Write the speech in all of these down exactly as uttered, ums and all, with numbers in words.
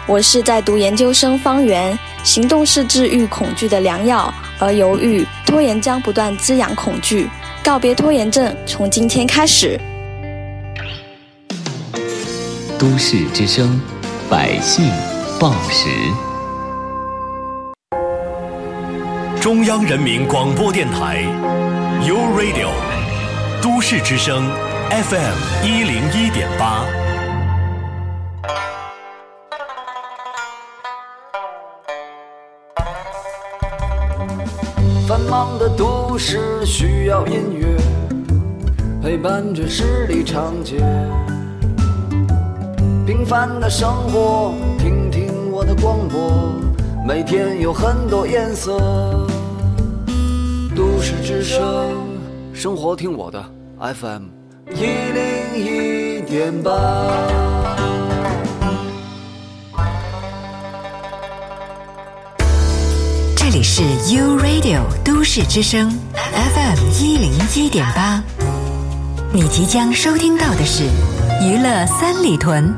我是在读研究生方圆，行动是治愈恐惧的良药，而犹豫、拖延将不断滋养恐惧。告别拖延症，从今天开始。 都市之声，百姓报时。 中央人民广播电台 ，U Radio， 都市之声 F M 一零一点八。 繁忙的都市需要音乐陪伴着十里长街，平凡的生活听听我的广播，每天有很多颜色。都市之声，生活听我的 F M 一零一点八。 这里是 U Radio 都市之声 F M 一零一点八，你即将收听到的是娱乐三里屯。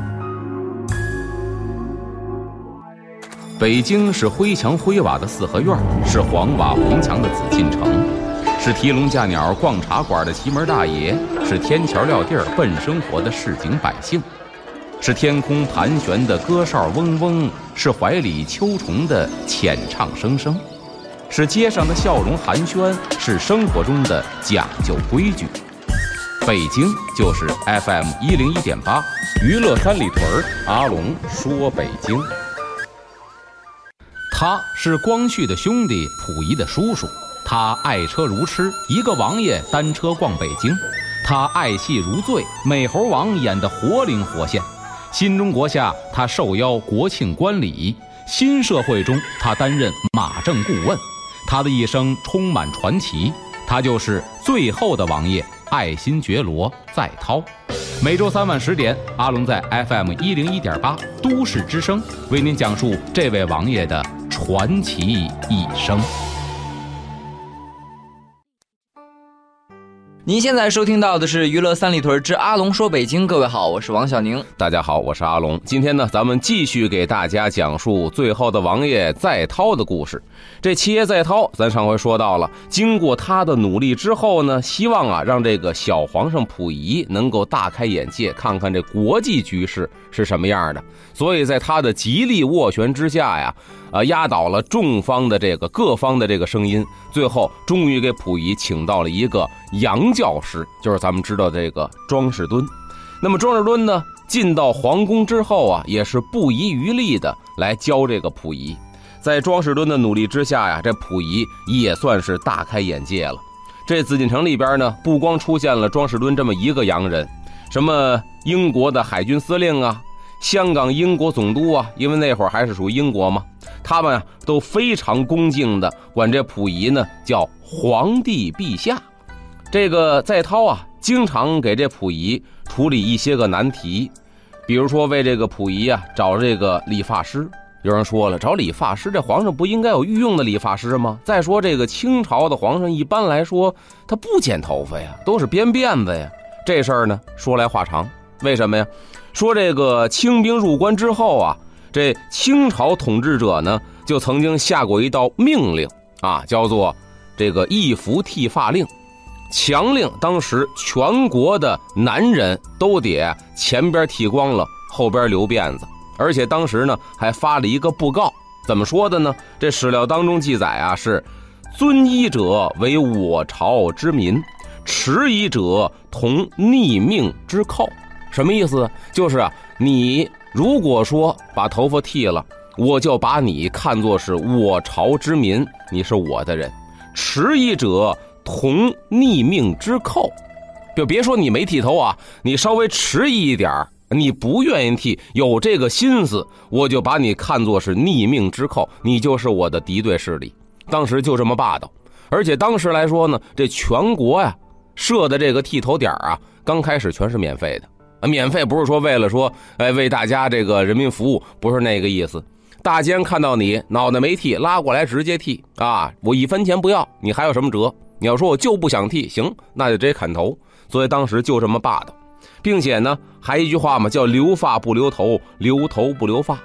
北京是灰墙灰瓦的四合院，是黄瓦红墙的紫禁城，是提笼架鸟逛茶馆的奇门大爷，是天桥撂地儿奔生活的市井百姓，是天空盘旋的歌哨嗡嗡，是怀里秋虫的浅唱声声，是街上的笑容寒暄，是生活中的讲究规矩。北京就是 F M 一零一点八，娱乐三里屯，阿龙说北京。他是光绪的兄弟，溥仪的叔叔。他爱车如痴，一个王爷单车逛北京。他爱戏如醉，美猴王演得活灵活现。新中国下，他受邀国庆观礼；新社会中，他担任马政顾问。他的一生充满传奇，他就是最后的王爷，爱新觉罗在涛。每周三晚十点，阿龙在 F M 一零一点八都市之声为您讲述这位王爷的传奇一生。 您现在收听到的是娱乐三里屯之阿龙说北京。各位好，我是王小宁。 大家好，我是阿龙。今天呢，咱们继续给大家讲述最后的王爷在涛的故事。这七爷在涛，咱上回说到了，经过他的努力之后呢，希望啊让这个小皇上溥仪能够大开眼界，看看这国际局势是什么样的。所以在他的极力斡旋之下呀，呃，压倒了众方的这个各方的这个声音，最后终于给溥仪请到了一个洋教师，就是咱们知道这个庄士敦。那么庄士敦呢，进到皇宫之后啊，也是不遗余力的来教这个溥仪。在庄士敦的努力之下呀，这溥仪也算是大开眼界了。这紫禁城里边呢，不光出现了庄士敦这么一个洋人，什么英国的海军司令啊，香港英国总督啊，因为那会儿还是属于英国嘛，他们啊都非常恭敬的管这溥仪呢叫皇帝陛下。这个在涛啊，经常给这溥仪处理一些个难题，比如说为这个溥仪啊找这个理发师。有人说了，找理发师，这皇上不应该有御用的理发师吗？再说这个清朝的皇上一般来说他不剪头发呀，都是编辫子呀。这事儿呢说来话长，为什么呀？说这个清兵入关之后啊，这清朝统治者呢就曾经下过一道命令啊，叫做这个一服剃发令，强令当时全国的男人都得前边剃光了，后边留辫子。而且当时呢还发了一个布告，怎么说的呢？这史料当中记载啊，是尊衣者为我朝之民，迟疑者同逆命之寇。什么意思？就是啊，你如果说把头发剃了，我就把你看作是我朝之民，你是我的人。迟疑者同逆命之寇，就别说你没剃头啊，你稍微迟疑一点，你不愿意剃，有这个心思，我就把你看作是逆命之寇，你就是我的敌对势力。当时就这么霸道。而且当时来说呢，这全国呀设的这个剃头点啊，刚开始全是免费的。免费不是说为了说哎为大家这个人民服务，不是那个意思。大监看到你脑袋没剃，拉过来直接剃啊，我一分钱不要，你还有什么辙？你要说我就不想剃，行，那就直接砍头。所以当时就这么霸道，并且呢还一句话嘛，叫留发不留头，留头不留发。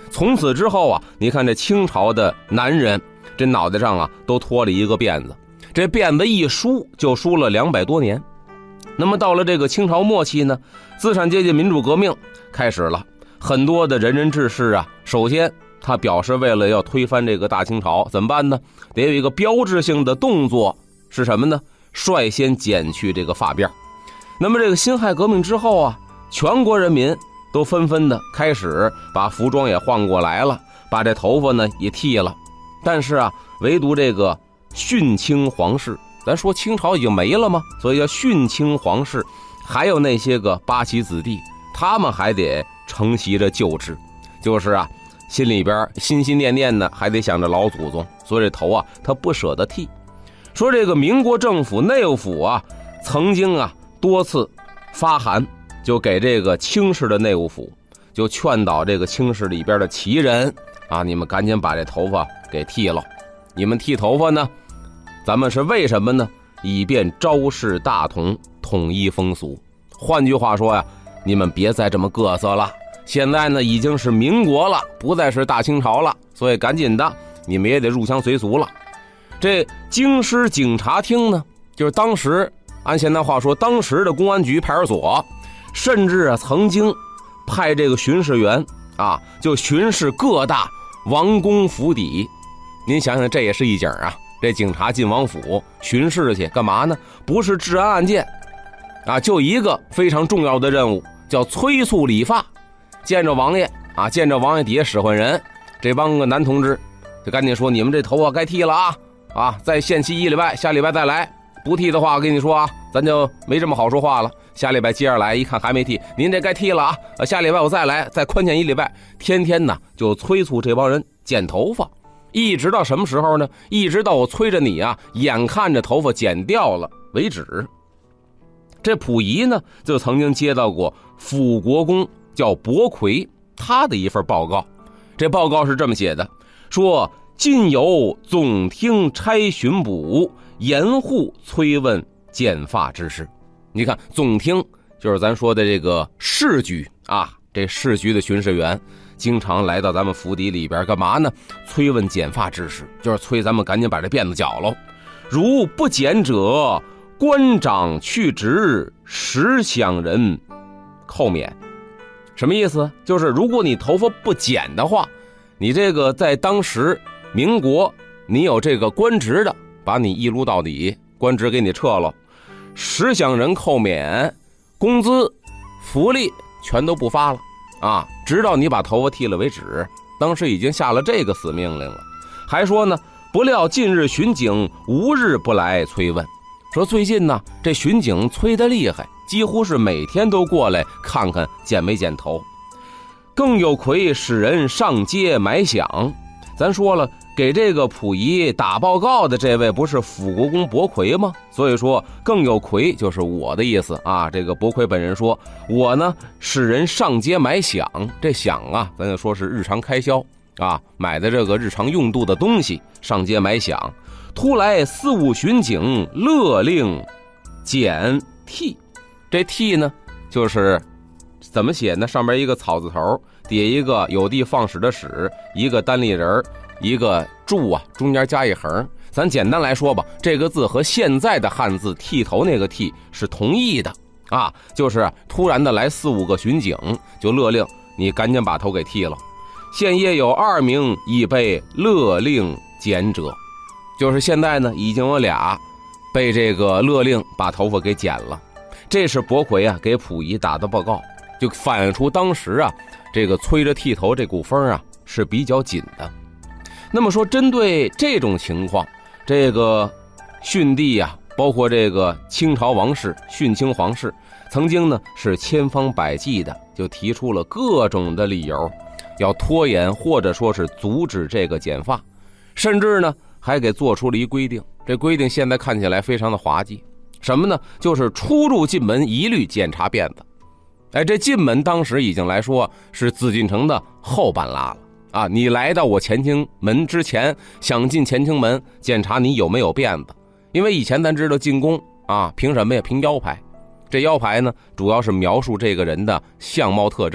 从此之后啊，你看这清朝的男人，这脑袋上啊都拖了一个辫子，这辫子一梳就梳了两百多年。那么到了这个清朝末期呢，资产阶级民主革命开始了，很多的仁人志士啊，首先他表示为了要推翻这个大清朝，怎么办呢？得有一个标志性的动作，是什么呢？率先剪去这个发辫。那么这个辛亥革命之后啊，全国人民都纷纷的开始把服装也换过来了，把这头发呢也剃了。但是啊，唯独这个殉清皇室，咱说清朝已经没了吗？所以叫殉清皇室，还有那些个八旗子弟，他们还得承袭着旧制，就是啊，心里边心心念念的还得想着老祖宗，所以这头啊他不舍得剃。说这个民国政府内务府啊，曾经啊多次发函，就给这个清室的内务府，就劝导这个清室里边的旗人啊，你们赶紧把这头发给剃了。你们剃头发呢，咱们是为什么呢？以便昭示大同，统一风俗。换句话说呀，你们别再这么各色了。现在呢已经是民国了，不再是大清朝了，所以赶紧的，你们也得入乡随俗了。这京师警察厅呢，就是当时按现在话说，当时的公安局派出所，甚至啊曾经派这个巡视员啊，就巡视各大王公府邸。您想想，这也是一景啊！这警察进王府巡视去干嘛呢？不是治安案件啊，就一个非常重要的任务，叫催促理发。见着王爷啊，见着王爷底下使唤人，这帮个男同志就赶紧说：你们这头发该剃了啊！啊，再限期一礼拜，下礼拜再来。不剃的话，我跟你说啊，咱就没这么好说话了。下礼拜接着来，一看还没剃，您这该剃了啊！下礼拜我再来，再宽限一礼拜。天天呢就催促这帮人剪头发，一直到什么时候呢？一直到我催着你啊，眼看着头发剪掉了为止。这溥仪呢，就曾经接到过辅国公叫伯魁他的一份报告。这报告是这么写的，说近有总厅差巡捕严护催问剪发之事。你看总厅就是咱说的这个市局啊，这市局的巡视员经常来到咱们府邸里边干嘛呢？催问剪发之事，就是催咱们赶紧把这辫子绞了。如不剪者，官长去职，十响人扣免。什么意思？就是如果你头发不剪的话，你这个在当时民国你有这个官职的，把你一撸到底，官职给你撤了，十响人扣免，工资福利全都不发了啊，直到你把头发剃了为止。当时已经下了这个死命令了。还说呢，不料近日巡警无日不来催问，说最近呢这巡警催得厉害，几乎是每天都过来看看剪没剪头。更有魁使人上街买饷。咱说了，给这个溥仪打报告的这位不是辅国公伯魁吗？所以说更有魁就是我的意思啊。这个伯魁本人说，我呢使人上街买饷，这饷啊咱就说是日常开销啊，买的这个日常用度的东西，上街买饷。突来四五巡警勒令剪剃，这剃呢就是怎么写呢？上边一个草字头，底下一个有地放矢的矢，一个单立人，一个柱啊，中间加一横。咱简单来说吧，这个字和现在的汉字剃头那个剃是同义的啊，就是突然的来四五个巡警，就勒令你赶紧把头给剃了。现业有二名已被勒令剪者，就是现在呢已经有俩被这个勒令把头发给剪了。这是伯魁啊给溥仪打的报告，就反映出当时啊这个催着剃头这股风啊是比较紧的。那么说针对这种情况，这个训帝啊，包括这个清朝王室殉清皇室，曾经呢是千方百计的就提出了各种的理由，要拖延或者说是阻止这个剪发，甚至呢还给做出了一规定。这规定现在看起来非常的滑稽，什么呢？就是出入进门一律检查辫子。哎，这进门当时已经来说是紫禁城的后半拉了啊！你来到我乾清门之前，想进乾清门检查你有没有辫子，因为以前咱知道进宫啊，凭什么呀？凭腰牌。这腰牌呢，主要是描述这个人的相貌特征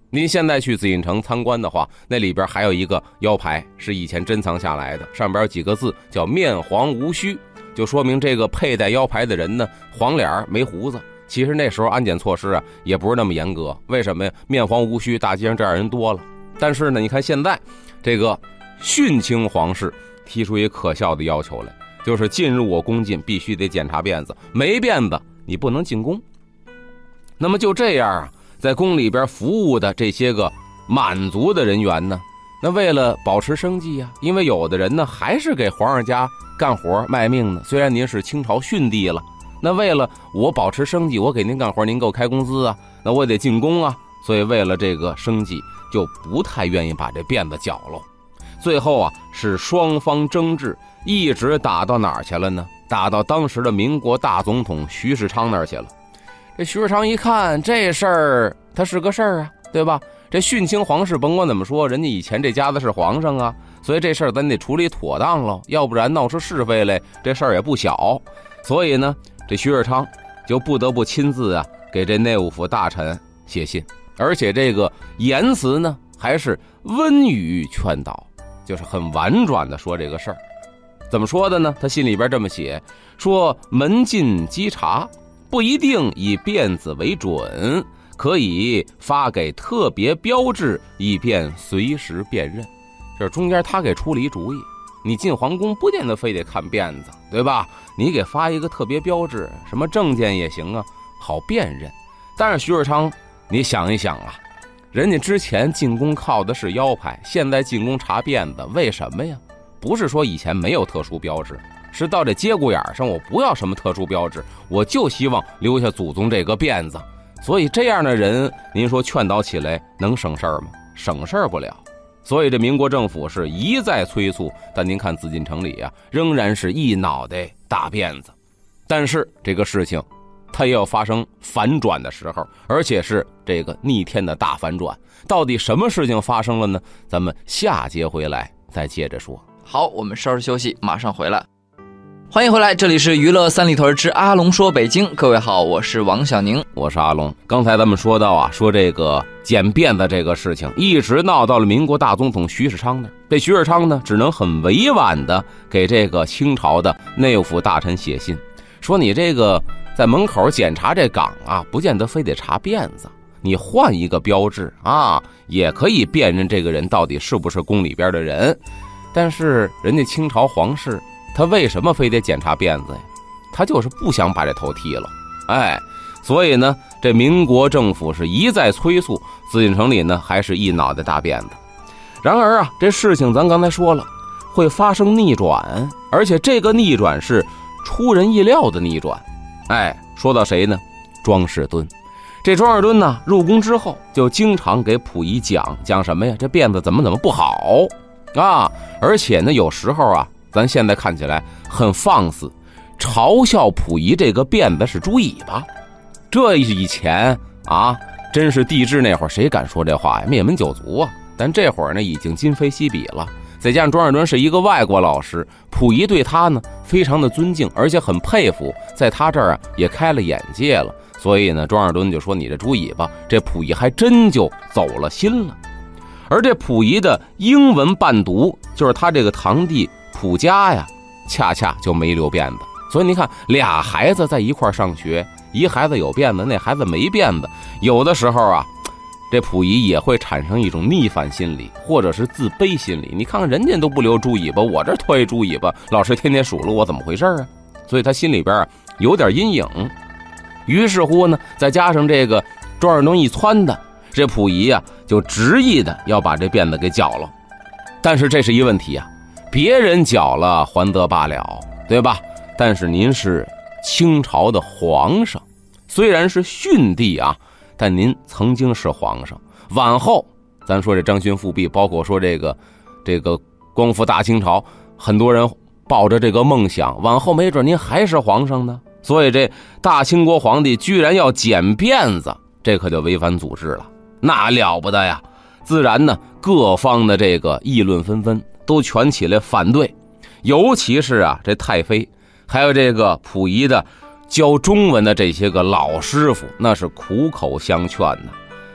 您现在去紫禁城参观的话，那里边还有一个腰牌是以前珍藏下来的，上边有几个字叫面黄无须，就说明这个佩戴腰牌的人呢黄脸没胡子。其实那时候安检措施啊也不是那么严格，为什么呀？面黄无须，大街上这样人多了。但是呢，你看现在这个殉清皇室提出一个可笑的要求来，就是进入我宫禁必须得检查辫子，没辫子你不能进宫。那么就这样啊，在宫里边服务的这些个满族的人员呢，那为了保持生计啊，因为有的人呢还是给皇上家干活卖命呢，虽然您是清朝逊帝了，那为了我保持生计，我给您干活，您给我开工资啊，那我得进宫啊，所以为了这个生计就不太愿意把这辫子绞了。最后啊是双方争执，一直打到哪儿去了呢？打到当时的民国大总统徐世昌那儿去了。这徐世昌一看这事儿他是个事儿啊，对吧？这殉清皇室甭管怎么说，人家以前这家子是皇上啊，所以这事儿咱得处理妥当了，要不然闹出是非来，这事儿也不小。所以呢，这徐世昌就不得不亲自啊给这内务府大臣写信，而且这个言辞呢还是温语劝导，就是很婉转的说这个事儿。怎么说的呢？他信里边这么写，说门禁稽查不一定以辫子为准，可以发给特别标志，以便随时辨认。这中间他给出了一主意，你进皇宫不见得非得看辫子，对吧？你给发一个特别标志，什么证件也行啊，好辨认。但是徐世昌你想一想啊，人家之前进宫靠的是腰牌，现在进宫查辫子，为什么呀？不是说以前没有特殊标志，是到这节骨眼上我不要什么特殊标志，我就希望留下祖宗这个辫子。所以这样的人您说劝导起来能省事儿吗？省事儿不了。所以这民国政府是一再催促，但您看紫禁城里啊仍然是一脑袋大辫子。但是这个事情它也有发生反转的时候，而且是这个逆天的大反转。到底什么事情发生了呢？咱们下节回来再接着说。 好，我们稍事休息，马上回来。欢迎回来，这里是娱乐三里屯之阿龙说北京。各位好，我是王小宁， 我是阿龙。刚才咱们说到啊，说这个剪辫子这个事情，一直闹到了民国大总统徐世昌那儿。这徐世昌呢，只能很委婉的给这个清朝的内务府大臣写信，说你这个在门口检查这岗啊，不见得非得查辫子，你换一个标志啊，也可以辨认这个人到底是不是宫里边的人。但是人家清朝皇室他为什么非得检查辫子呀？他就是不想把这头剃了。哎，所以呢这民国政府是一再催促，紫禁城里呢还是一脑袋大辫子。然而啊，这事情咱刚才说了会发生逆转，而且这个逆转是出人意料的逆转。哎，说到谁呢？庄士敦。这庄士敦呢入宫之后就经常给溥仪讲讲什么呀？这辫子怎么怎么不好啊！而且呢有时候啊咱现在看起来很放肆，嘲笑溥仪这个辫子是猪尾巴。这以前啊真是帝制那会儿谁敢说这话呀？灭门九族啊！但这会儿呢已经今非昔比了，再加上庄士敦是一个外国老师，溥仪对他呢非常的尊敬，而且很佩服，在他这儿啊也开了眼界了。所以呢庄士敦就说你这猪尾巴，这溥仪还真就走了心了。而这溥仪的英文伴读，就是他这个堂弟溥家呀，恰恰就没留辫子。所以你看俩孩子在一块上学，一孩子有辫子，那孩子没辫子，有的时候啊这溥仪也会产生一种逆反心理，或者是自卑心理。你看看人家都不留猪尾巴，我这拖一猪尾巴，老师天天数落我，怎么回事啊？所以他心里边啊有点阴影。于是乎呢，再加上这个庄士敦一撺的，这溥仪啊就执意的要把这辫子给绞了。但是这是一问题啊，别人绞了还得罢了，对吧？但是您是清朝的皇上，虽然是逊帝啊，但您曾经是皇上。往后咱说这张勋复辟，包括说这个这个光复大清朝，很多人抱着这个梦想，往后没准您还是皇上呢。所以这大清国皇帝居然要剪辫子，这可就违反祖制了，那了不得呀！自然呢各方的这个议论纷纷，都全起来反对。尤其是啊这太妃还有这个溥仪的教中文的这些个老师傅，那是苦口相劝呢。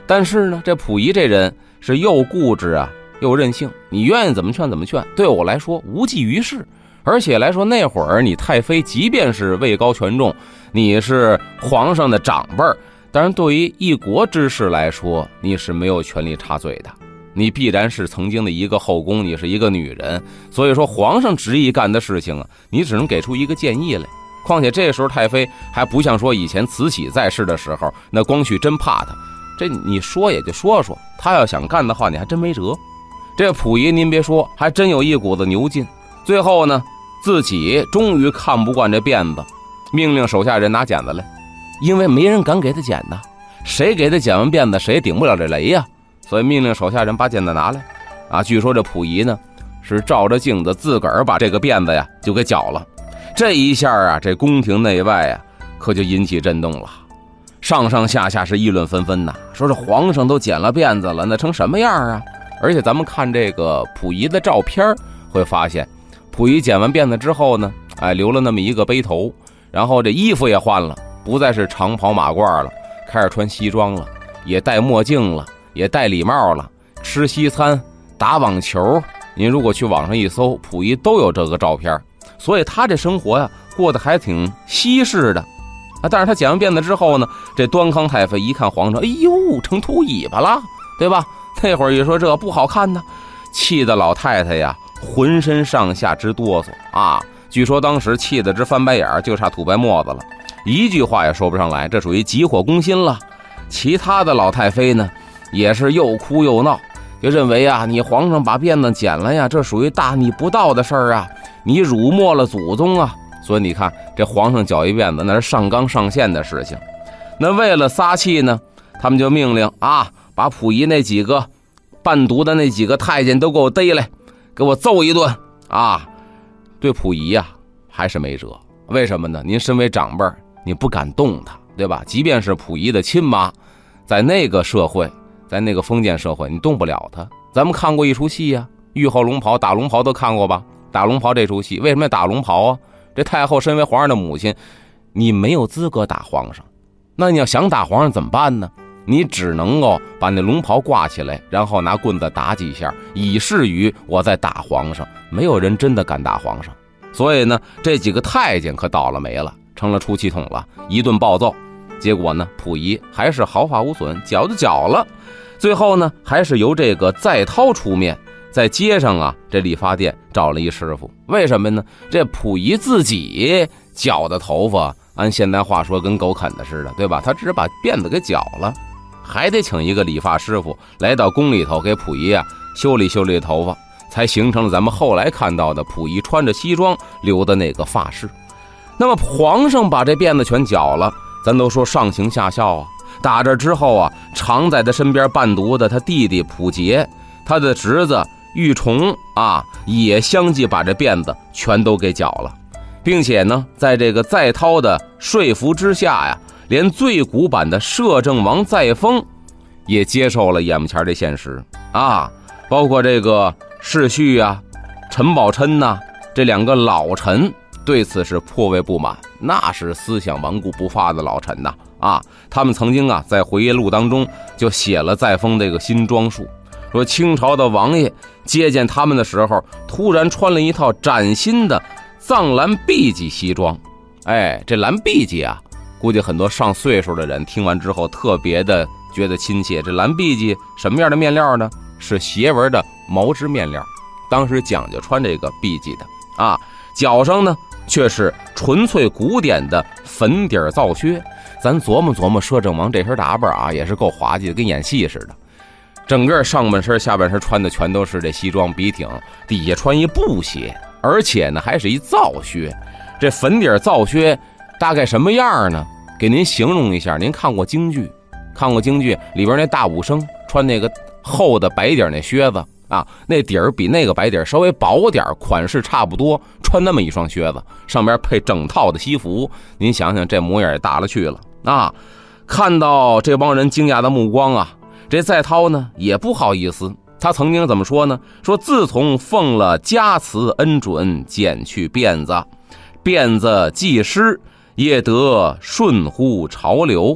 但是呢，这溥仪这人是又固执啊又任性，你愿意怎么劝怎么劝，对我来说无济于事。而且来说那会儿你太妃即便是位高权重，你是皇上的长辈儿，当然对于一国之事来说你是没有权利插嘴的，你必然是曾经的一个后宫，你是一个女人，所以说皇上执意干的事情啊，你只能给出一个建议来。况且这时候太妃还不像说以前慈禧在世的时候，那光绪真怕她，这你说也就说说，她要想干的话你还真没辙。这溥仪您别说还真有一股子牛劲，最后呢自己终于看不惯这辫子，命令手下人拿剪子来，因为没人敢给他剪呐，谁给他剪完辫子谁顶不了这雷呀，所以命令手下人把剪子拿来啊。据说这溥仪呢是照着镜子自个儿把这个辫子呀就给绞了。这一下啊，这宫廷内外啊可就引起震动了，上上下下是议论纷纷呐，说这皇上都剪了辫子了，那成什么样啊？而且咱们看这个溥仪的照片会发现，溥仪剪完辫子之后呢，哎，留了那么一个背头，然后这衣服也换了，不再是长袍马褂了，开始穿西装了，也戴墨镜了，也戴礼帽了，吃西餐，打网球。您如果去网上一搜，溥仪都有这个照片，所以他这生活呀过得还挺西式的啊。但是他剪完辫子之后呢，这端康太妃一看皇上，哎呦，成秃尾巴了，对吧？那会儿一说这不好看呢，气得老太太呀浑身上下直哆嗦啊！据说当时气得直翻白眼，就差吐白沫子了，一句话也说不上来，这属于急火攻心了。其他的老太妃呢，也是又哭又闹，就认为啊，你皇上把辫子剪了呀，这属于大逆不道的事儿啊，你辱没了祖宗啊！所以你看，这皇上绞一辫子，那是上纲上线的事情。那为了撒气呢，他们就命令啊，把溥仪那几个伴读的那几个太监都给我逮来，给我揍一顿啊！对溥仪呀、啊，还是没辙。为什么呢？您身为长辈，你不敢动他，对吧？即便是溥仪的亲妈，在那个社会，在那个封建社会，你动不了他。咱们看过一出戏呀、啊，御后龙袍、打龙袍都看过吧？打龙袍这出戏为什么要打龙袍啊？这太后身为皇上的母亲，你没有资格打皇上。那你要想打皇上怎么办呢？你只能够把那龙袍挂起来，然后拿棍子打几下，以示于我在打皇上。没有人真的敢打皇上，所以呢，这几个太监可倒了霉了，成了出气筒了，一顿暴揍。结果呢，溥仪还是毫发无损，绞就绞了。最后呢，还是由这个载涛出面，在街上啊，这理发店找了一师傅。为什么呢？这溥仪自己绞的头发，按现代话说跟狗啃的似的，对吧？他只是把辫子给绞了，还得请一个理发师傅来到宫里头给溥仪啊修理修理头发，才形成了咱们后来看到的溥仪穿着西装留的那个发饰。那么皇上把这辫子全绞了，咱都说上行下效啊。打这之后啊，常在他身边伴读的他弟弟溥杰，他的侄子玉琮啊，也相继把这辫子全都给绞了，并且呢，在这个载涛的说服之下呀，连最古板的摄政王载沣也接受了眼前的现实啊，包括这个世胥啊、陈宝琛呐、啊，这两个老臣对此是颇为不满，那是思想顽固不化的老臣呐啊！他们曾经啊在回忆录当中就写了载沣这个新装束，说清朝的王爷接见他们的时候，突然穿了一套崭新的藏蓝碧级西装。哎，这蓝碧级啊，估计很多上岁数的人听完之后特别的觉得亲切。这蓝碧级什么样的面料呢？是斜纹的毛织面料，当时讲究穿这个碧级的啊。脚上呢却是纯粹古典的粉底皂靴。咱琢磨琢磨，摄政王这身打扮啊，也是够滑稽的，跟演戏似的。整个上半身下半身穿的全都是这西装笔挺，底下穿一布鞋，而且呢还是一皂靴。这粉底皂靴大概什么样呢？给您形容一下。您看过京剧，看过京剧里边那大武生穿那个厚的白底那靴子啊，那底儿比那个白底儿稍微薄点，款式差不多，穿那么一双靴子，上边配整套的西服，您想想这模样也大了去了啊！看到这帮人惊讶的目光啊，这载涛呢也不好意思，他曾经怎么说呢？说自从奉了嘉慈恩准，剪去辫子，辫子既失，也得顺乎潮流。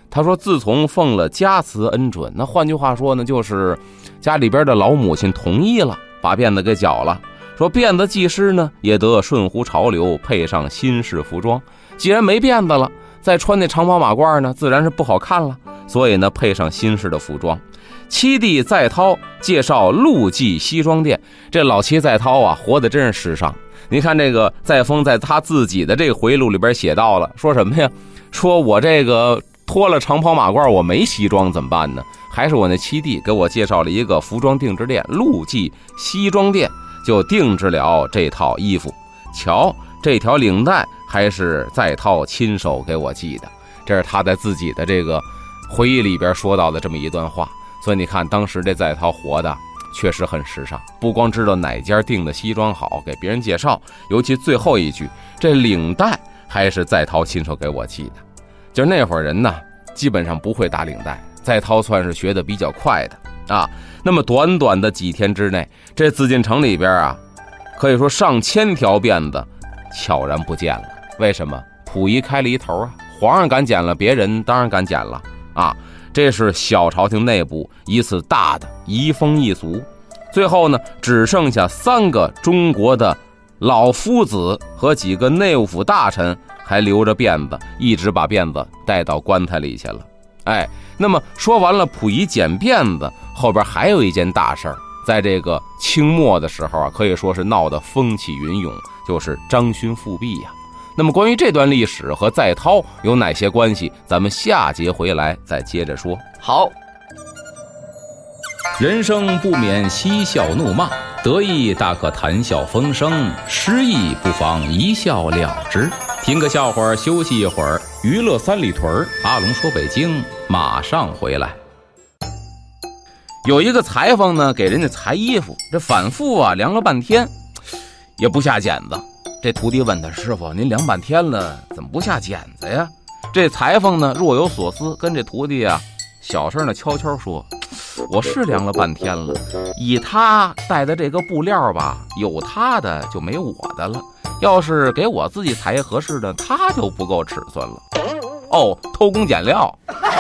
他说自从奉了家慈恩准，那换句话说呢，就是家里边的老母亲同意了，把辫子给绞了。说辫子技师呢也得顺乎潮流，配上新式服装。既然没辫子了，再穿那长袍马褂呢，自然是不好看了。所以呢，配上新式的服装。七弟在涛介绍陆记西装店，这老七在涛啊，活得真是时尚。您看这个载沣在他自己的这个回忆录里边写到了，说什么呀？说我这个脱了长袍马褂，我没西装怎么办呢？还是我那七弟给我介绍了一个服装定制店，陆记西装店，就定制了这套衣服。瞧，这条领带还是在涛亲手给我系的，这是他在自己的这个回忆里边说到的这么一段话。所以你看，当时这在涛活的确实很时尚，不光知道哪家订的西装好，给别人介绍，尤其最后一句，这领带还是在涛亲手给我系的。就是那会儿人呢，基本上不会打领带，在涛算是学的比较快的啊。那么短短的几天之内，这紫禁城里边啊，可以说上千条辫子悄然不见了。为什么？溥仪开了一头啊，皇上敢剪了，别人当然敢剪了啊。这是小朝廷内部一次大的移风易俗。最后呢，只剩下三个中国的老夫子和几个内务府大臣还留着辫子，一直把辫子带到棺材里去了。哎，那么说完了溥仪剪辫子，后边还有一件大事儿，在这个清末的时候啊，可以说是闹得风起云涌，就是张勋复辟呀。那么关于这段历史和在涛有哪些关系，咱们下节回来再接着说。 好， 人生不免嬉笑怒骂，得意大可谈笑风生，失意不妨一笑了之。听个笑话休息一会儿，娱乐三里屯，阿龙说北京马上回来。 有一个裁缝呢，给人家裁衣服，这反复啊量了半天也不下剪子。这徒弟问他，师傅您量半天了怎么不下剪子呀？这裁缝呢若有所思，跟这徒弟啊小声的悄悄说，我是量了半天了，以他带的这个布料吧，有他的就没我的了，要是给我自己裁一合适的，他就不够尺寸了。哦，偷工减料。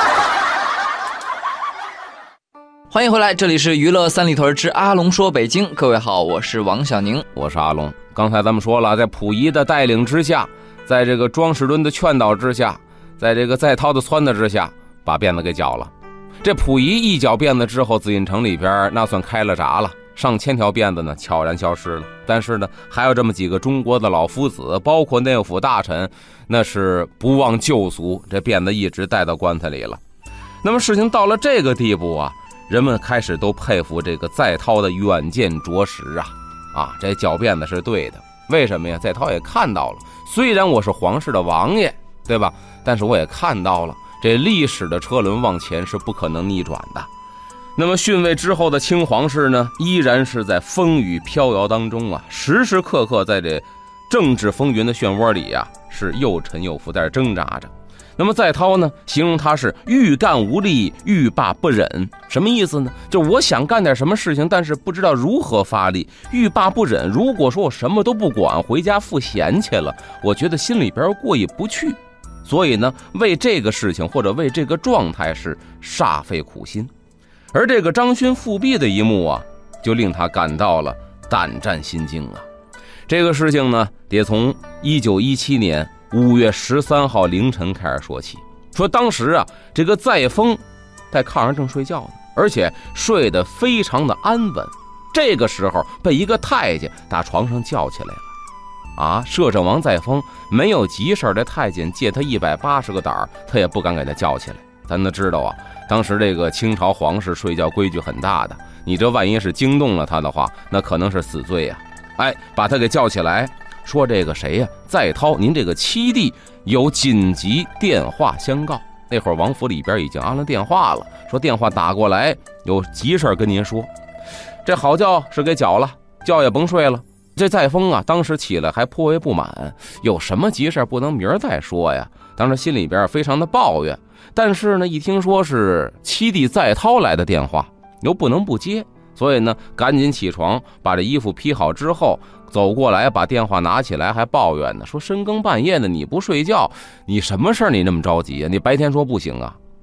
欢迎回来，这里是娱乐三里屯之阿龙说北京。各位好，我是王小宁， 我是阿龙。刚才咱们说了，在溥仪的带领之下，在这个庄士敦的劝导之下，在这个在涛的撺掇之下，把辫子给绞了。这溥仪一绞辫子之后，紫禁城里边那算开了闸了，上千条辫子呢悄然消失了。但是呢，还有这么几个中国的老夫子，包括内务府大臣，那是不忘旧俗，这辫子一直带到棺材里了。那么事情到了这个地步啊，人们开始都佩服这个在涛的远见卓识啊啊，这狡辩的是对的。为什么呀？在涛也看到了，虽然我是皇室的王爷，对吧？但是我也看到了，这历史的车轮往前是不可能逆转的。那么逊位之后的清皇室呢，依然是在风雨飘摇当中啊，时时刻刻在这政治风云的漩涡里啊，是又沉又浮，在这挣扎着。那么在涛呢，形容他是欲干无力，欲罢不忍。什么意思呢？就是我想干点什么事情，但是不知道如何发力，欲罢不忍。如果说我什么都不管，回家赋闲去了，我觉得心里边过意不去。所以呢，为这个事情或者为这个状态是煞费苦心。而这个张勋复辟的一幕啊，就令他感到了胆战心惊啊。这个事情呢，得从一九一七年五月十三号凌晨开始说起。说当时啊，这个载沣在炕上正睡觉呢，而且睡得非常的安稳。这个时候被一个太监打床上叫起来了。啊，摄政王载沣没有急事，这太监借他一百八十个胆，他也不敢给他叫起来。咱都知道啊，当时这个清朝皇室睡觉规矩很大的，你这万一是惊动了他的话，那可能是死罪啊。哎，把他给叫起来，说这个谁呀，在涛，您这个七弟有紧急电话相告。那会儿王府里边已经安了电话了，说电话打过来，有急事跟您说。这好觉是给搅了，觉也甭睡了。这载沣啊，当时起来还颇为不满，有什么急事不能明儿再说呀？当时心里边非常的抱怨，但是呢，一听说是七弟在涛来的电话，又不能不接，所以呢，赶紧起床，把这衣服披好之后，走过来把电话拿起来，还抱怨呢，说深更半夜的你不睡觉，你什么事儿你那么着急啊？你白天说不行啊？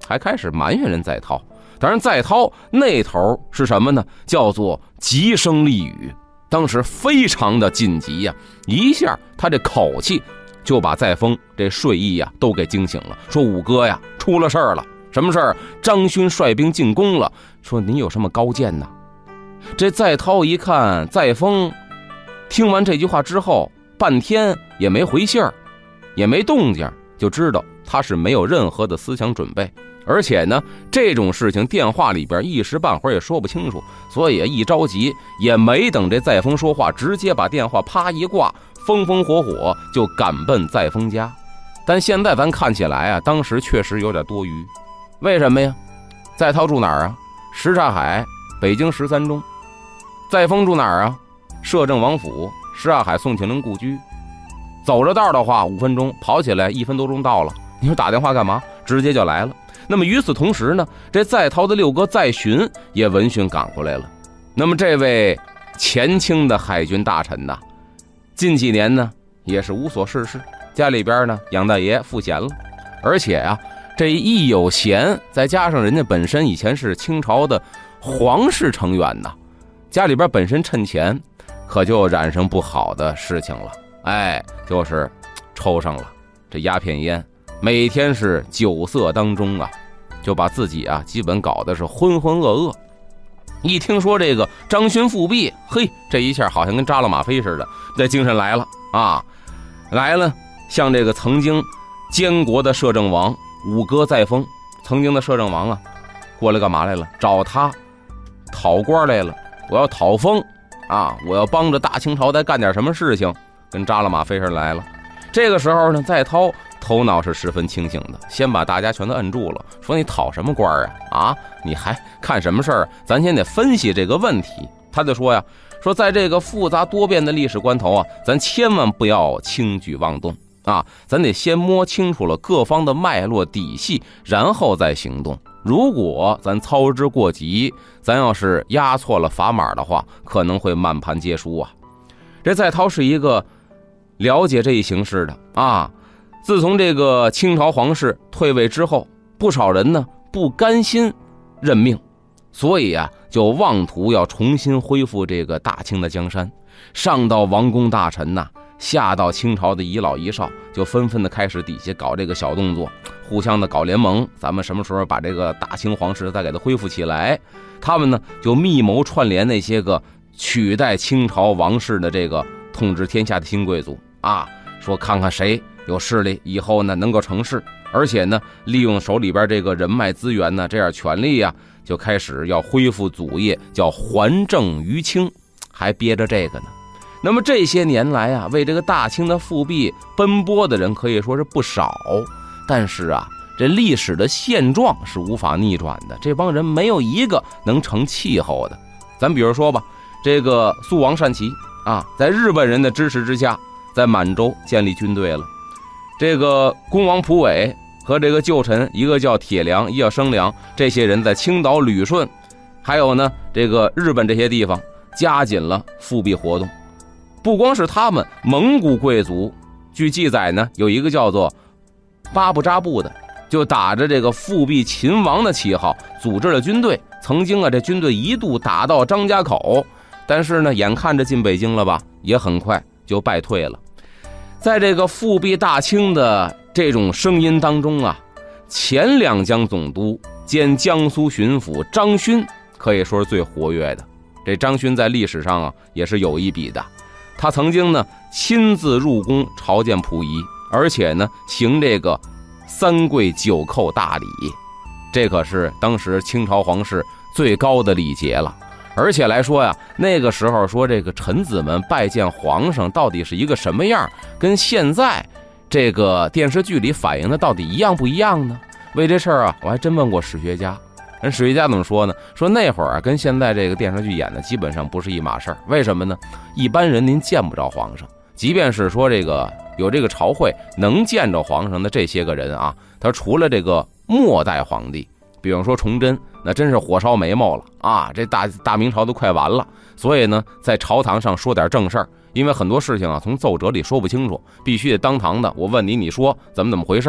还开始埋怨人在涛。当然在涛那头是什么呢？叫做急声厉语，当时非常的紧急呀、啊，一下他这口气就把在丰这睡意呀、啊、都给惊醒了，说五哥呀出了事儿了。什么事儿？张勋率兵进攻了，说你有什么高见呢？这在涛一看在丰听完这句话之后半天也没回信儿，也没动静，就知道他是没有任何的思想准备，而且呢这种事情电话里边一时半会儿也说不清楚，所以一着急也没等这在丰说话，直接把电话啪一挂，风风火火就赶奔在丰家。但现在咱看起来啊，当时确实有点多余。为什么呀？在涛住哪儿啊？什刹海，北京十三中。在丰住哪儿啊？摄政王府，什刹海宋庆龄故居。走着道的话五分钟，跑起来一分多钟到了。你说打电话干嘛？直接就来了。那么与此同时呢，这在涛的六哥在询也闻讯赶过来了。那么这位前清的海军大臣呢，近几年呢也是无所事事，家里边呢养大爷赋闲了，而且啊这一有闲，再加上人家本身以前是清朝的皇室成员呐，家里边本身趁钱，可就染上不好的事情了。哎，就是抽上了这鸦片烟，每天是酒色当中啊，就把自己啊基本搞得是浑浑噩噩。一听说这个张勋复辟，嘿，这一下好像跟扎了吗啡似的，这精神来了啊，来了，像这个曾经监国的摄政王五哥在丰，曾经的摄政王啊，过来干嘛来了？找他讨官来了，我要讨封啊，我要帮着大清朝再干点什么事情，跟扎了吗啡似的来了。这个时候呢，在涛头脑是十分清醒的，先把大家全都摁住了，说你讨什么官啊？啊，你还看什么事儿？咱先得分析这个问题。他就说呀，说在这个复杂多变的历史关头啊，咱千万不要轻举妄动啊，咱得先摸清楚了各方的脉络底细，然后再行动。如果咱操之过急，咱要是押错了砝码的话，可能会满盘皆输啊。这在涛是一个了解这一形势的啊。自从这个清朝皇室退位之后，不少人呢不甘心认命，所以啊就妄图要重新恢复这个大清的江山。上到王公大臣呐、啊，下到清朝的遗老遗少，就纷纷的开始底下搞这个小动作，互相的搞联盟，咱们什么时候把这个大清皇室再给它恢复起来。他们呢就密谋串联那些个取代清朝王室的这个统治天下的新贵族啊，说看看谁有势力，以后呢能够成事，而且呢利用手里边这个人脉资源呢，这样权力啊，就开始要恢复祖业，叫还政于清，还憋着这个呢。那么这些年来啊，为这个大清的复辟奔波的人可以说是不少，但是啊，这历史的现状是无法逆转的，这帮人没有一个能成气候的。咱比如说吧，这个肃王善祺啊，在日本人的支持之下，在满洲建立军队了。这个恭王溥伟和这个旧臣，一个叫铁良，一个叫生良，这些人在青岛、旅顺，还有呢这个日本这些地方加紧了复辟活动。不光是他们，蒙古贵族据记载呢，有一个叫做巴布扎布的，就打着这个复辟秦王的旗号组织了军队。曾经啊，这军队一度打到张家口，但是呢，眼看着进北京了吧，也很快就败退了。在这个复辟大清的这种声音当中啊，前两江总督兼江苏巡抚张勋可以说是最活跃的。这张勋在历史上啊也是有一笔的，他曾经呢亲自入宫朝见溥仪，而且呢行这个三跪九叩大礼，这可是当时清朝皇室最高的礼节了。而且来说呀，那个时候说这个臣子们拜见皇上到底是一个什么样，跟现在这个电视剧里反映的到底一样不一样呢？为这事儿啊，我还真问过史学家。人史学家怎么说呢？说那会儿啊，跟现在这个电视剧演的基本上不是一码事儿。为什么呢？一般人您见不着皇上，即便是说这个有这个朝会能见着皇上的这些个人啊，他除了这个末代皇帝，比方说崇祯，那真是火烧眉毛了啊！这大大明朝都快完了，所以呢，在朝堂上说点正事儿，因为很多事情啊，从奏折里说不清楚，必须得当堂的。我问你，你说怎么怎么回事？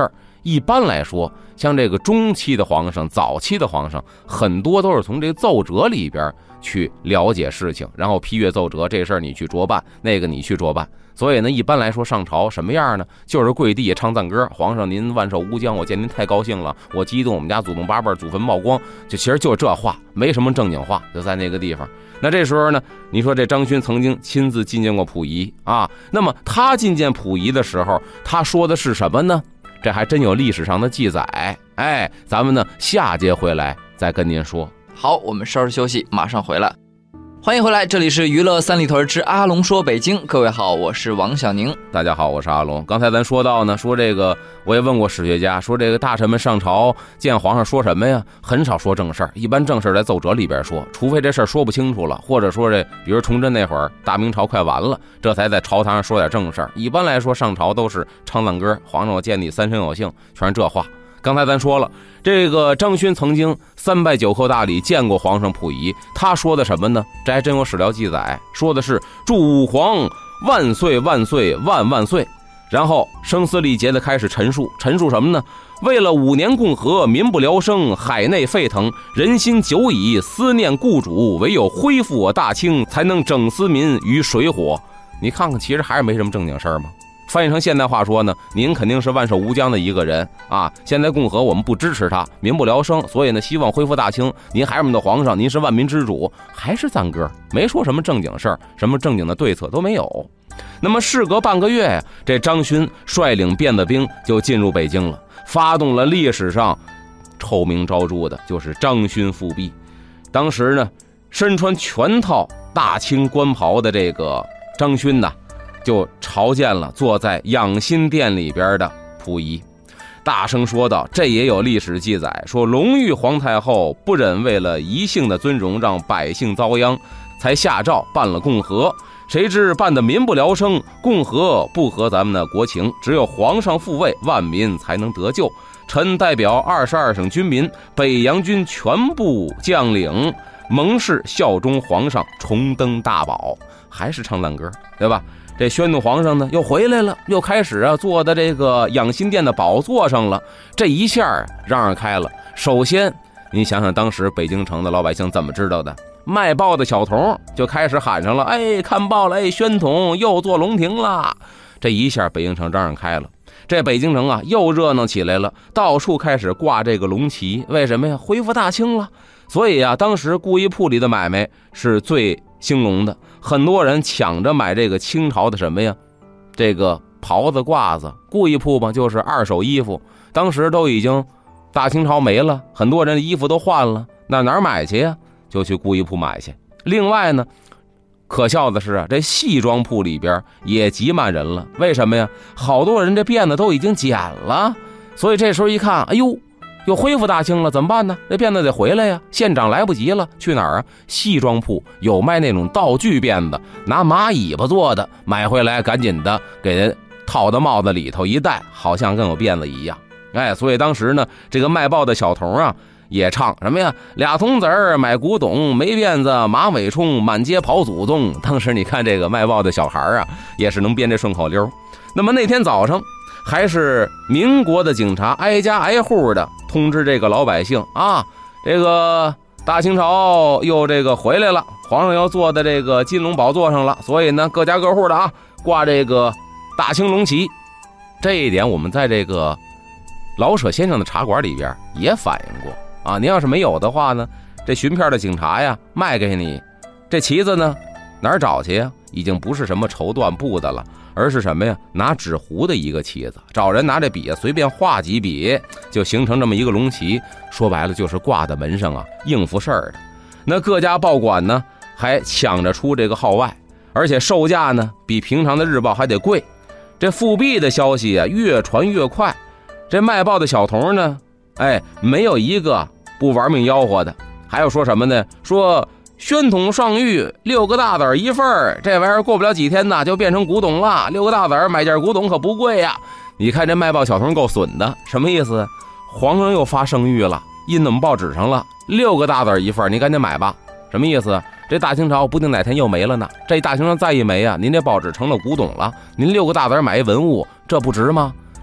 一般来说，像这个中期的皇上、早期的皇上，很多都是从这奏折里边去了解事情，然后批阅奏折，这事儿你去着办，那个你去着办。所以呢，一般来说上朝什么样呢？就是跪地唱赞歌，皇上您万寿无疆，我见您太高兴了，我激动，我们家祖宗八辈祖坟冒光，就其实就这话，没什么正经话，就在那个地方。那这时候呢，你说这张勋曾经亲自觐见过溥仪啊，那么他觐见溥仪的时候，他说的是什么呢？这还真有历史上的记载。哎，咱们呢下节回来再跟您说。 好，我们稍事休息，马上回来。欢迎回来，这里是娱乐三里屯之阿龙说北京。各位好，我是王小宁。 大家好，我是阿龙。刚才咱说到呢，说这个我也问过史学家，说这个大臣们上朝见皇上说什么呀？很少说正事儿，一般正事儿在奏折里边说，除非这事儿说不清楚了，或者说这比如崇祯那会儿大明朝快完了，这才在朝堂上说点正事儿。一般来说上朝都是唱赞歌，皇上我见你三生有幸，全是这话。刚才咱说了，这个张勋曾经三拜九叩大礼见过皇上溥仪，他说的什么呢？这还真有史料记载，说的是祝武皇万岁万岁万万岁，然后声嘶力竭地开始陈述，陈述什么呢？为了五年共和，民不聊生，海内沸腾，人心久矣，思念故主，唯有恢复我大清，才能整思民于水火。你看看，其实还是没什么正经事儿吗？翻译成现代话说呢，您肯定是万寿无疆的一个人啊！现在共和我们不支持他，民不聊生，所以呢，希望恢复大清。您还是我们的皇上，您是万民之主，还是赞歌，没说什么正经事儿，什么正经的对策都没有。那么事隔半个月呀，这张勋率领辫子兵就进入北京了，发动了历史上臭名昭著的就是张勋复辟。当时呢，身穿全套大清官袍的这个张勋呢，就朝见了坐在养心殿里边的溥仪，大声说道，这也有历史记载，说隆裕皇太后不忍为了一姓的尊荣让百姓遭殃，才下诏办了共和，谁知办得民不聊生，共和不合咱们的国情，只有皇上复位，万民才能得救。臣代表二十二省军民，北洋军全部将领，盟誓效忠皇上，重登大宝。还是唱赞歌，对吧？这宣统皇上呢又回来了，又开始啊坐在这个养心殿的宝座上了。这一下嚷嚷开了。首先您想想当时北京城的老百姓怎么知道的？卖报的小童就开始喊上了，哎，看报了，哎，宣统又坐龙庭了。这一下北京城嚷嚷开了，这北京城啊又热闹起来了，到处开始挂这个龙旗。为什么呀？恢复大清了。所以啊，当时故衣铺里的买卖是最兴隆的，很多人抢着买这个清朝的什么呀，这个袍子褂子。故衣铺吧，就是二手衣服，当时都已经大清朝没了，很多人的衣服都换了，那哪儿买去呀？就去故衣铺买去。另外呢，可笑的是啊，这戏装铺里边也挤满人了。为什么呀？好多人这辫子都已经剪了，所以这时候一看，哎呦，又恢复大清了，怎么办呢？这辫子得回来呀，县长来不及了，去哪儿啊？戏装铺有卖那种道具辫子，拿马尾巴做的，买回来赶紧的给人套到帽子里头一戴，好像跟有辫子一样。哎，所以当时呢，这个卖报的小童啊也唱什么呀？俩童子儿买古董，没辫子马尾冲，满街跑祖宗。当时你看这个卖报的小孩啊，也是能编这顺口溜。那么那天早上，还是民国的警察挨家挨户的通知这个老百姓啊，这个大清朝又这个回来了，皇上要坐在这个金龙宝座上了，所以呢，各家各户的啊挂这个大清龙旗。这一点我们在这个老舍先生的茶馆里边也反映过啊。您要是没有的话呢，这巡片的警察呀卖给你这旗子呢，哪儿找去呀？已经不是什么绸缎布的了，而是什么呀？拿纸糊的一个旗子，找人拿这笔随便画几笔，就形成这么一个龙旗。说白了就是挂在门上啊，应付事儿的。那各家报馆呢，还抢着出这个号外，而且售价呢比平常的日报还得贵。这复辟的消息啊越传越快，这卖报的小童呢，哎，没有一个不玩命吆喝的。还有说什么呢？说宣统上谕六个大子一份，这玩意儿过不了几天呢就变成古董了。六个大子买件古董可不贵呀。你看这卖报小童够损的，什么意思？皇上又发圣谕了，印我们报纸上了，六个大子一份，你赶紧买吧。什么意思？这大清朝不定哪天又没了呢。这大清朝再一没啊，您这报纸成了古董了。您六个大子买一文物，这不值吗？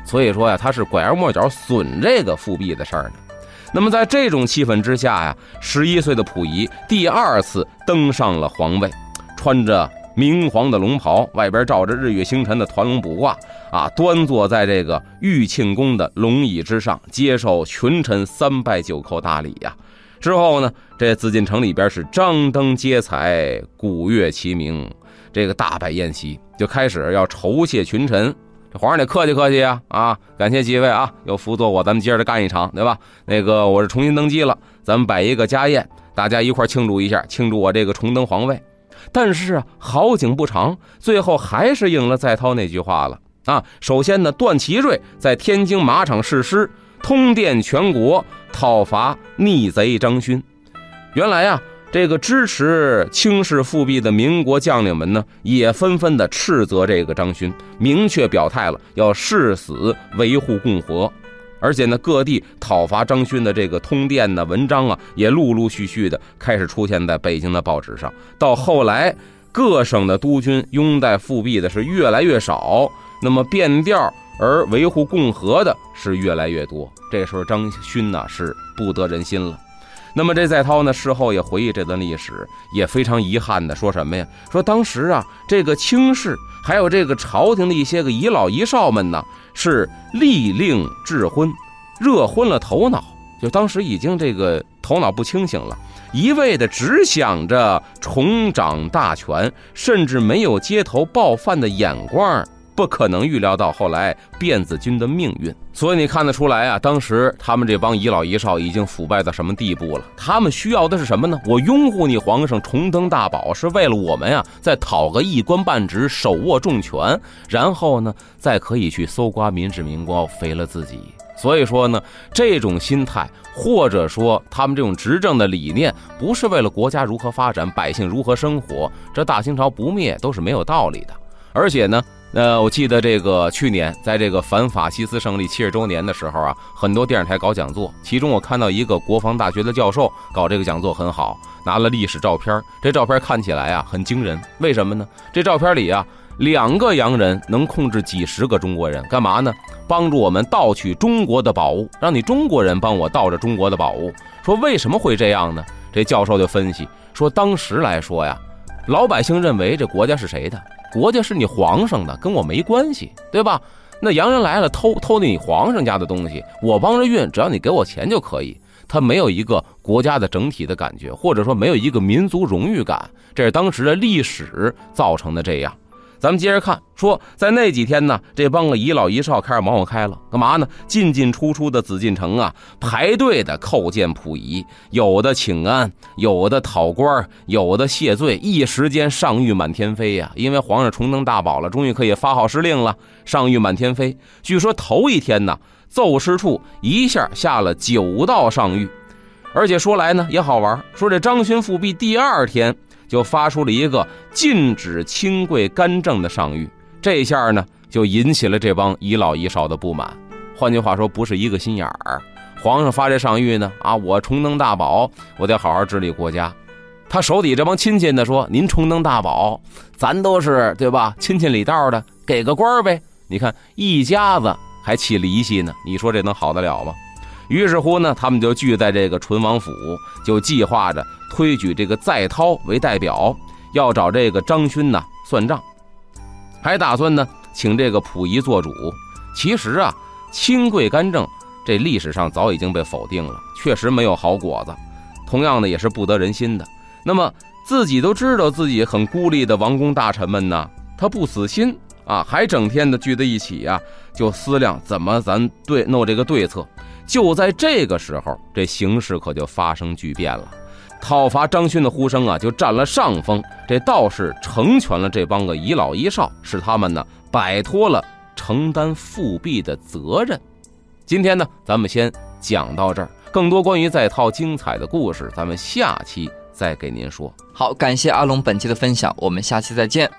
所以说呀，他是拐弯抹角损这个复辟的事儿呢。那么在这种气氛之下呀，十一岁的溥仪第二次登上了皇位，穿着明黄的龙袍，外边罩着日月星辰的团龙卜卦啊，端坐在这个玉庆宫的龙椅之上，接受群臣三拜九叩大礼呀。之后呢，这紫禁城里边是张灯结彩，鼓乐齐鸣，这个大摆宴席，就开始要酬谢群臣。这皇上得客气客气啊啊！感谢几位啊，又辅佐我，咱们接着干一场，对吧？那个我是重新登基了，咱们摆一个家宴，大家一块庆祝一下，庆祝我这个重登皇位。但是啊，好景不长，最后还是应了在涛那句话了啊！首先呢，段祺瑞在天津马场誓师，通电全国，讨伐逆贼张勋。原来啊，这个支持轻视复辟的民国将领们呢，也纷纷的斥责这个张勋，明确表态了要誓死维护共和。而且呢，各地讨伐张勋的这个通电的文章啊，也陆陆续续的开始出现在北京的报纸上。到后来，各省的督军拥戴复辟的是越来越少，那么变调而维护共和的是越来越多。这时候张勋呢是不得人心了。那么这在涛呢事后也回忆这段历史，也非常遗憾的说什么呀？说当时啊，这个卿士还有这个朝廷的一些个遗老遗少们呢，是力令智昏，热昏了头脑，就当时已经这个头脑不清醒了，一味的只想着重掌大权，甚至没有街头暴犯的眼光，不可能预料到后来辫子军的命运。所以你看得出来啊，当时他们这帮遗老遗少已经腐败到什么地步了。他们需要的是什么呢？我拥护你皇上重登大宝，是为了我们呀、啊、再讨个一官半职，手握重权，然后呢再可以去搜刮民脂民膏，肥了自己。所以说呢，这种心态或者说他们这种执政的理念，不是为了国家如何发展，百姓如何生活，这大清朝不灭都是没有道理的。而且呢呃，我记得这个去年在这个反法西斯胜利七十周年的时候啊，很多电视台搞讲座，其中我看到一个国防大学的教授搞这个讲座很好，拿了历史照片，这照片看起来啊很惊人。为什么呢？这照片里啊，两个洋人能控制几十个中国人，干嘛呢？帮助我们盗取中国的宝物，让你中国人帮我盗着中国的宝物。说为什么会这样呢？这教授就分析说，当时来说呀，老百姓认为这国家是谁的？国家是你皇上的，跟我没关系，对吧？那洋人来了，偷偷你皇上家的东西，我帮着运，只要你给我钱就可以。他没有一个国家的整体的感觉，或者说没有一个民族荣誉感，这是当时的历史造成的这样。咱们接着看，说在那几天呢，这帮个遗老遗少开始忙活开了，干嘛呢？进进出出的紫禁城啊，排队的叩见溥仪，有的请安，有的讨官，有的谢罪，一时间上谕满天飞呀、啊！因为皇上重登大宝了，终于可以发号施令了，上谕满天飞。据说头一天呢，奏事处一下下了九道上谕，而且说来呢也好玩，说这张勋复辟第二天就发出了一个禁止清贵干政的上谕，这下呢就引起了这帮遗老遗少的不满。换句话说，不是一个心眼儿。皇上发这上谕呢，啊，我重登大宝，我得好好治理国家。他手底这帮亲戚呢说，您重登大宝，咱都是对吧，亲戚里道的，给个官呗。你看一家子还起离析呢，你说这能好得了吗？于是乎呢，他们就聚在这个淳王府，就计划着推举这个在涛为代表，要找这个张勋呢算账，还打算呢请这个溥仪做主。其实啊，清贵干政这历史上早已经被否定了，确实没有好果子，同样的也是不得人心的。那么自己都知道自己很孤立的王公大臣们呢，他不死心啊，还整天的聚在一起啊，就思量怎么咱对弄这个对策。就在这个时候，这形势可就发生巨变了。讨伐张勋的呼声啊，就占了上风，这倒是成全了这帮个遗老遗少，使他们呢摆脱了承担复辟的责任。今天呢，咱们先讲到这儿，更多关于在涛精彩的故事，咱们下期再给您说。 好，感谢阿龙本期的分享，我们下期再见。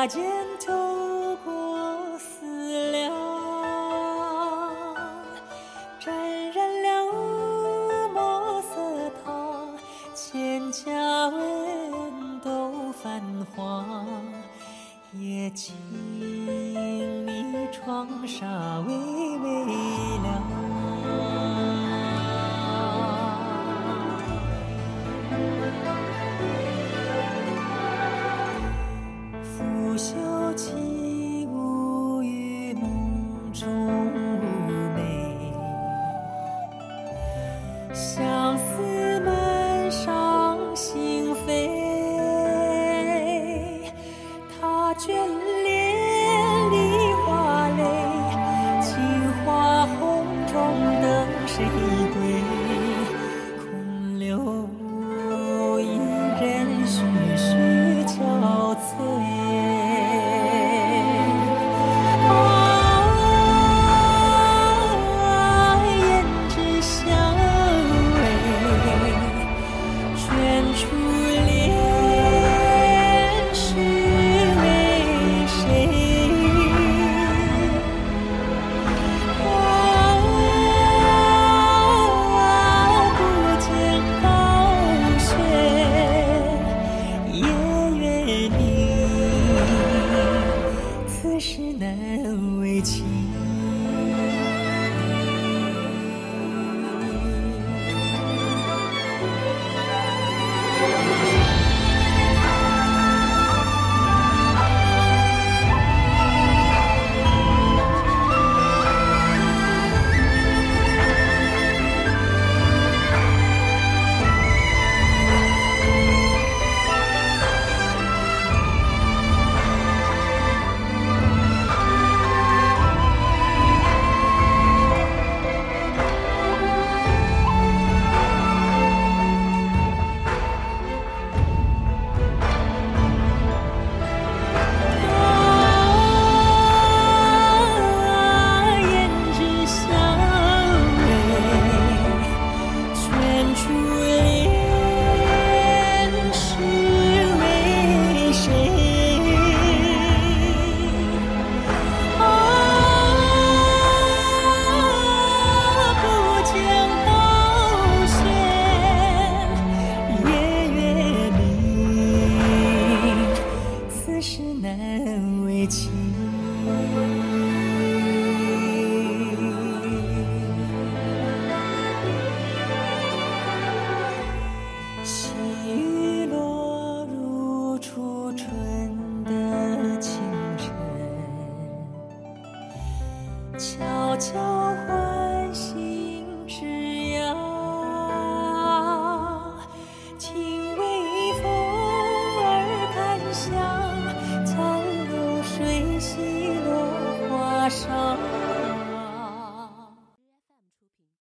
间透过思量，沾染了墨色烫，千家文都泛黄，也请你窗纱微微亮。拂袖起舞于梦中寐，相思